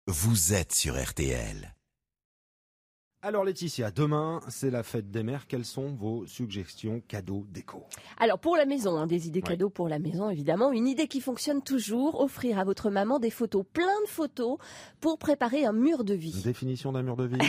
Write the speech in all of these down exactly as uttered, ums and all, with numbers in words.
Vous êtes sur R T L. Alors Laetitia, demain c'est la fête des mères. Quelles sont vos suggestions cadeaux déco? Alors pour la maison, hein, des idées Ouais. cadeaux pour la maison évidemment. Une idée qui fonctionne toujours, offrir à votre maman des photos, plein de photos pour préparer un mur de vie. Définition d'un mur de vie.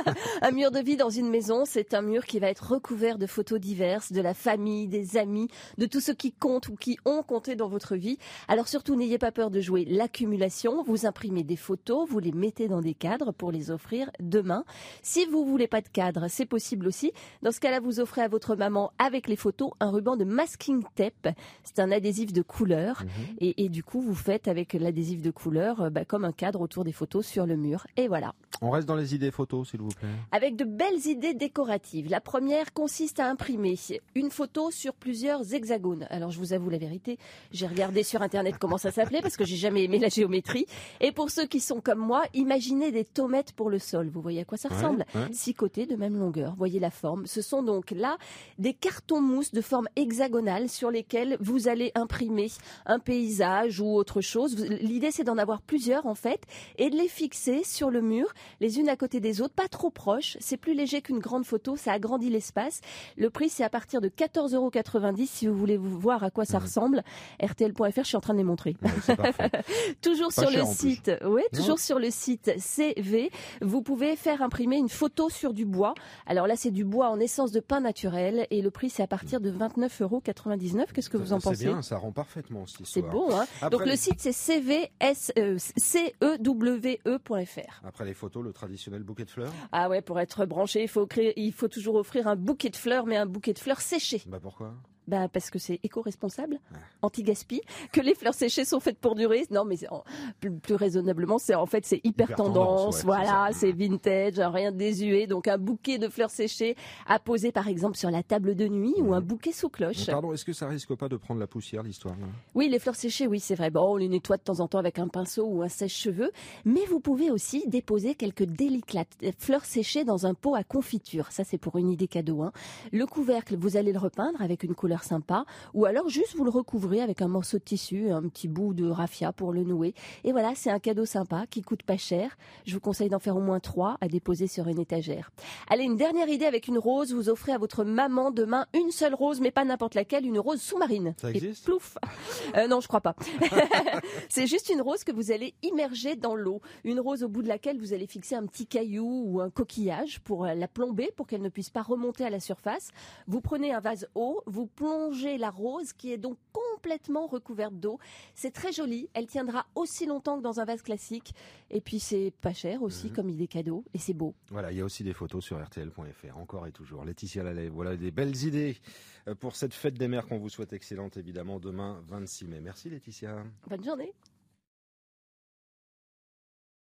Un mur de vie dans une maison, c'est un mur qui va être recouvert de photos diverses, de la famille, des amis, de tous ceux qui comptent ou qui ont compté dans votre vie. Alors surtout n'ayez pas peur de jouer l'accumulation, vous imprimez des photos, vous les mettez dans des cadres pour les offrir demain. Si vous voulez pas de cadre, c'est possible aussi. Dans ce cas-là, vous offrez à votre maman avec les photos un ruban de masking tape. C'est un adhésif de couleur Mhm. et, et du coup vous faites avec l'adhésif de couleur euh, bah, comme un cadre autour des photos sur le mur. Et voilà. On reste dans les idées photos, s'il vous plaît. Avec de belles idées décoratives. La première consiste à imprimer une photo sur plusieurs hexagones. Alors je vous avoue la vérité, j'ai regardé sur internet comment ça s'appelait parce que j'ai jamais aimé la géométrie. Et pour ceux qui sont comme moi, imaginez des tomates pour le sol. Vous voyez à quoi ça ressemble? Ouais, ouais. Six côtés de même longueur. Voyez la forme. Ce sont donc là des cartons mousse de forme hexagonale sur lesquels vous allez imprimer un paysage ou autre chose. Vous- L'idée c'est d'en avoir plusieurs en fait et de les fixer sur le mur les unes à côté des autres, pas trop proches. C'est plus léger qu'une grande photo, ça agrandit l'espace. Le prix, c'est à partir de quatorze euros quatre-vingt-dix si vous voulez vous voir à quoi ça Mhm. ressemble. R T L point F R, je suis en train de les montrer. Ouais, c'est parfait. Toujours Pas sur cher, le en plus. site, oui, Non. toujours sur le site C V, vous pouvez faire imprimer une photo sur du bois. Alors là, c'est du bois en essence de pin naturel et le prix, c'est à partir de vingt-neuf euros quatre-vingt-dix-neuf. Qu'est-ce que vous en C'est pensez? bien, ça rend parfaitement cette C'est histoire. beau, hein? Après Donc les- le site, c'est C V S, euh, C E W E point F R. Après les photos, le traditionnel bouquet de fleurs. Ah ouais, pour être branché, il faut créer, il faut toujours offrir un bouquet de fleurs, mais un bouquet de fleurs séchées. Bah pourquoi? Bah parce que c'est éco-responsable, Ouais. anti-gaspi, que les fleurs séchées sont faites pour durer. Non, mais c'est en- plus, plus raisonnablement, c'est en fait c'est hyper, Hyper tendance, tendance, ouais, voilà, c'est ça. c'est vintage, rien de désuet. Donc un bouquet de fleurs séchées à poser par exemple sur la table de nuit ou Mhm. un bouquet sous cloche. Pardon, est-ce que ça risque pas de prendre la poussière, l'histoire là? Oui, les fleurs séchées, oui, c'est vrai. Bon, on les nettoie de temps en temps avec un pinceau ou un sèche-cheveux, mais vous pouvez aussi déposer quelques délicates fleurs séchées dans un pot à confiture. Ça, c'est pour une idée cadeau, hein. Le couvercle, vous allez le repeindre avec une couleur sympa, ou alors juste vous le recouvrez avec un morceau de tissu, un petit bout de raffia pour le nouer. Et voilà, c'est un cadeau sympa qui coûte pas cher. Je vous conseille d'en faire au moins trois à déposer sur une étagère. Allez, une dernière idée avec une rose. Vous offrez à votre maman demain une seule rose, mais pas n'importe laquelle, une rose sous-marine. Ça Et existe? plouf. Euh, non, je crois pas. C'est juste une rose que vous allez immerger dans l'eau. Une rose au bout de laquelle vous allez fixer un petit caillou ou un coquillage pour euh, la plomber, pour qu'elle ne puisse pas remonter à la surface. Vous prenez un vase haut, vous plongez la rose qui est donc complètement recouverte d'eau. C'est très joli. Elle tiendra aussi longtemps que dans un vase classique. Et puis c'est pas cher aussi Mhm. comme idée cadeau. Et c'est beau. Voilà, il y a aussi des photos sur R T L point F R, encore et toujours. Laetitia Lallet, voilà des belles idées euh, pour cette fête des mères qu'on vous souhaite excellente évidemment demain vingt-six mai. Merci Laetitia. Bonne journée.